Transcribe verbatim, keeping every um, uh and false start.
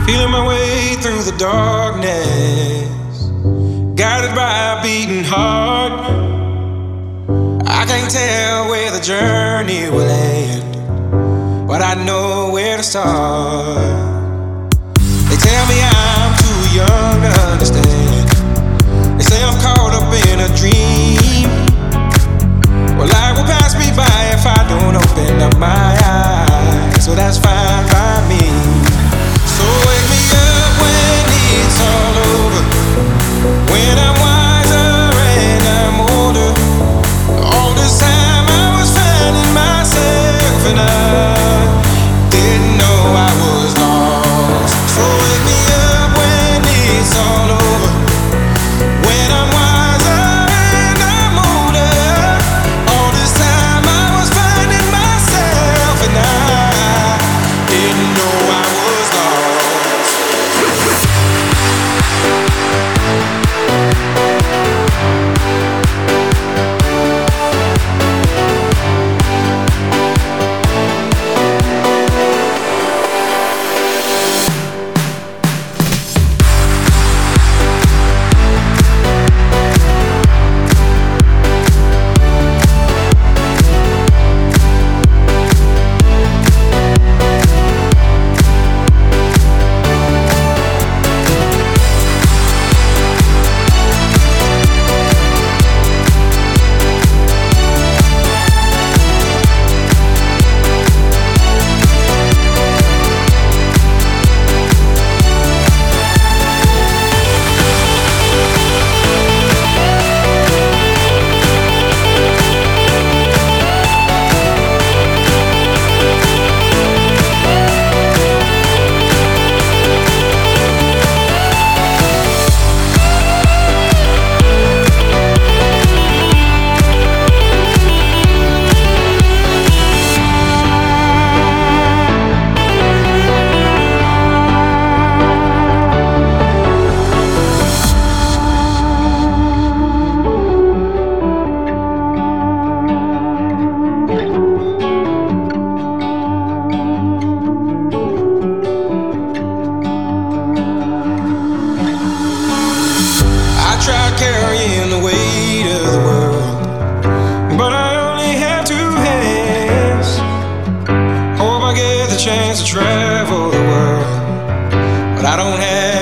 Feeling my way through the darkness, guided by a beating heart. I can't tell where the journey will end, but I know where to start. They tell me I'm too young to understand. They say I'm caught up in a dream. Well, life will pass me by if I don't open up my eyes, so that's fine by me. So wake me up when it's all over, when I'm wiser and I'm older. All this time I was finding myself and I didn't know I was lost. So wake me up when it's all over, when I'm wiser and I'm older. All this time I was finding myself and I didn't know I was lost. Carrying the weight of the world, but I only have two hands. Hope I get the chance to travel the world, but I don't have